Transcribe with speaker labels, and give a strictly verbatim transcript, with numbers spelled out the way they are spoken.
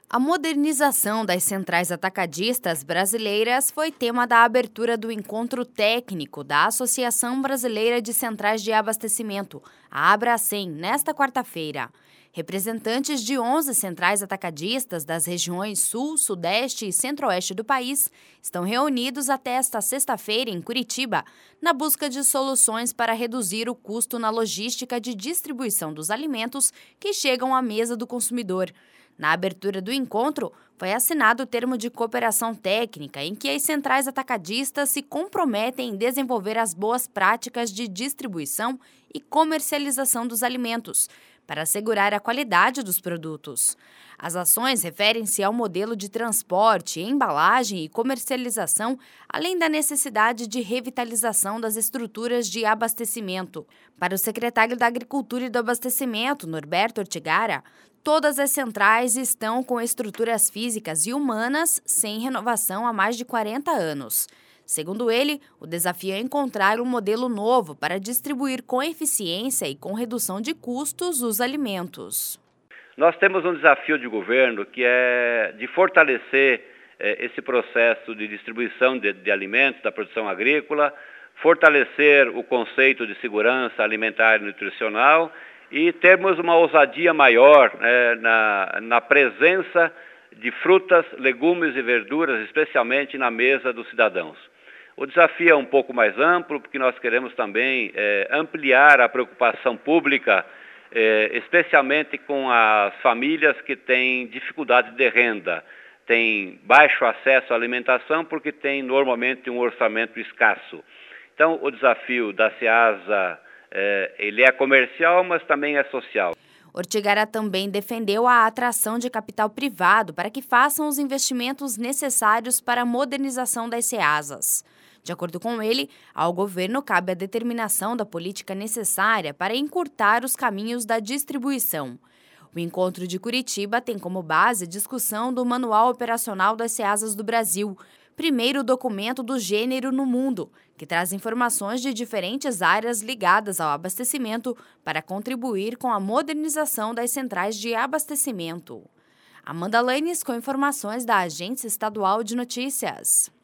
Speaker 1: A modernização das centrais atacadistas brasileiras foi tema da abertura do encontro técnico da Associação Brasileira de Centrais de Abastecimento, a Abracem, nesta quarta-feira. Representantes de onze centrais atacadistas das regiões Sul, Sudeste e Centro-Oeste do país estão reunidos até esta sexta-feira em Curitiba, na busca de soluções para reduzir o custo na logística de distribuição dos alimentos que chegam à mesa do consumidor. Na abertura do encontro, foi assinado o termo de cooperação técnica em que as centrais atacadistas se comprometem em desenvolver as boas práticas de distribuição e comercialização dos alimentos, para assegurar a qualidade dos produtos. As ações referem-se ao modelo de transporte, embalagem e comercialização, além da necessidade de revitalização das estruturas de abastecimento. Para o secretário da Agricultura e do Abastecimento, Norberto Ortigara, todas as centrais estão com estruturas físicas e humanas sem renovação há mais de quarenta anos. Segundo ele, o desafio é encontrar um modelo novo para distribuir com eficiência e com redução de custos os alimentos.
Speaker 2: Nós temos um desafio de governo que é de fortalecer eh, esse processo de distribuição de, de alimentos, da produção agrícola, fortalecer o conceito de segurança alimentar e nutricional e termos uma ousadia maior eh, na, na presença de frutas, legumes e verduras, especialmente na mesa dos cidadãos. O desafio é um pouco mais amplo, porque nós queremos também eh, ampliar a preocupação pública, eh, especialmente com as famílias que têm dificuldade de renda, têm baixo acesso à alimentação porque têm normalmente um orçamento escasso. Então, o desafio da Ceasa, eh, ele é comercial, mas também é social.
Speaker 1: Ortigara também defendeu a atração de capital privado para que façam os investimentos necessários para a modernização das Ceasas. De acordo com ele, ao governo cabe a determinação da política necessária para encurtar os caminhos da distribuição. O encontro de Curitiba tem como base a discussão do Manual Operacional das Ceasas do Brasil, primeiro documento do gênero no mundo, que traz informações de diferentes áreas ligadas ao abastecimento para contribuir com a modernização das centrais de abastecimento. Amanda Lanes com informações da Agência Estadual de Notícias.